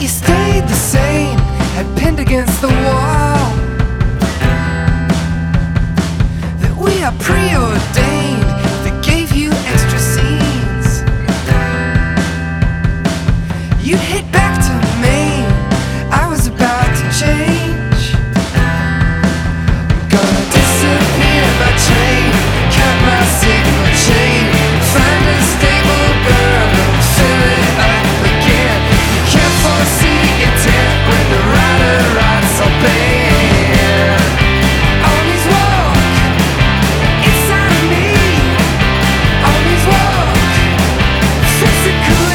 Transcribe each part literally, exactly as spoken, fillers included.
stayed the same, had pinned against the wall that we are preordained, that gave you extra scenes. You hit back to Maine, I was about to change. Gonna disappear by train, cut my signal chain, find a stable girl and fill it up again. You can't foresee intent when the rider rides so bad. On his walk, inside of me. On his walk, physically.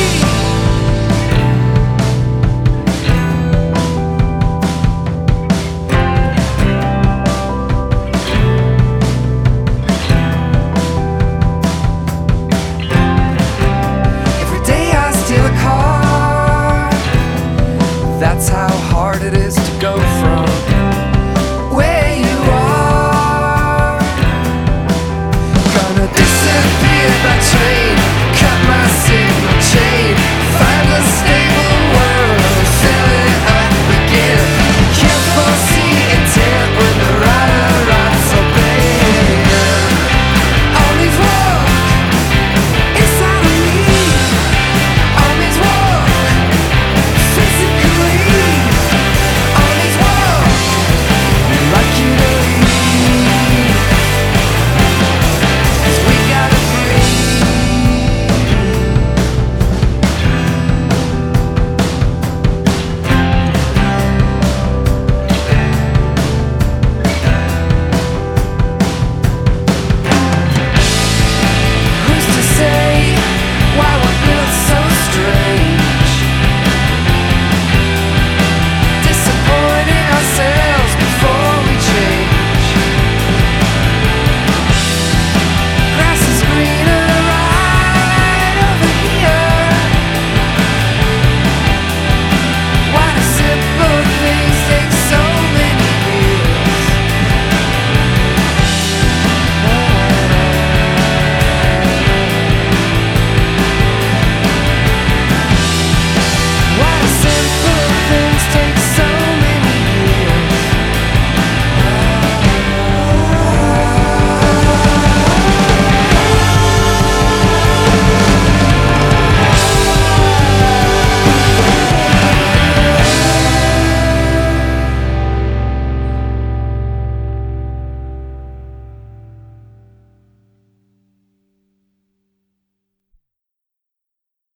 Every day I steal a car. That's how hard it is to go from